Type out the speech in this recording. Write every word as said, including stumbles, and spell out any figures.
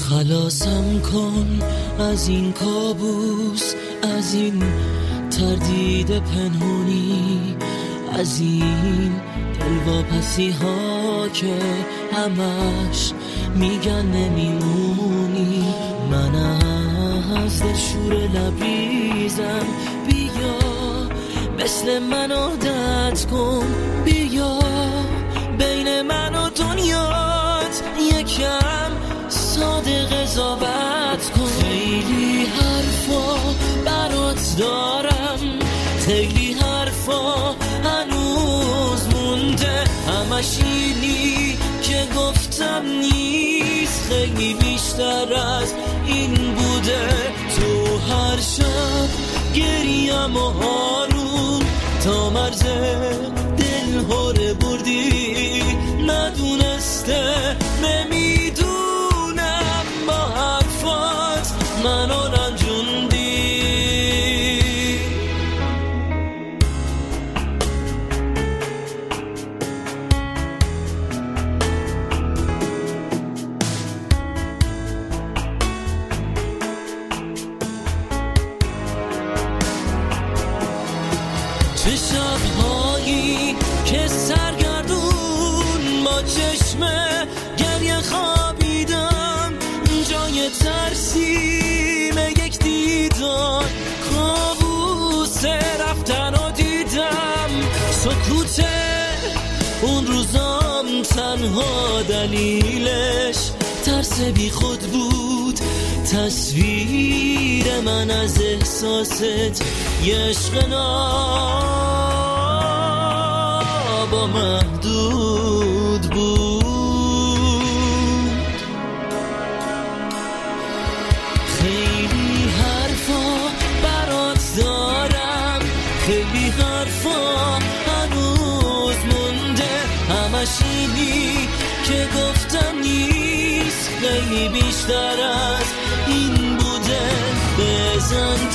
خلاصم کن از این کابوس، از این تردید پنهونی، از این دلواپسی ها که همش میگن نمیمونی. من از دلشور لبریزم، بیا مثل من عادت کن، بیا بین من و دنیات یکم ساده قضاوت کن. خیلی حرفا برات دارم، خیلی حرفا هنوز مونده، همش اینی که گفتم نیست، خیلی بیشتر از این بوده. تو هر شب گریم و آروم تا مرز دل هره بردی، ندونسته نمیدونم با حرفات منو رنجوندی. چه شب‌هایی که سرگردون با چشم گریه خوابیدم، جای ترسیم یک دیدار کابوس رفتن رو دیدم. سکوت اون روزام تنها دلیلش ترس بی خود بود، تصویر من از احساست یه عشق نامحدود بود. خیلی حرفا برات دارم، خیلی حرفا هنوز مونده، همش اینی که گفتم نیست، خیلی بیشتر از این بوده. بزن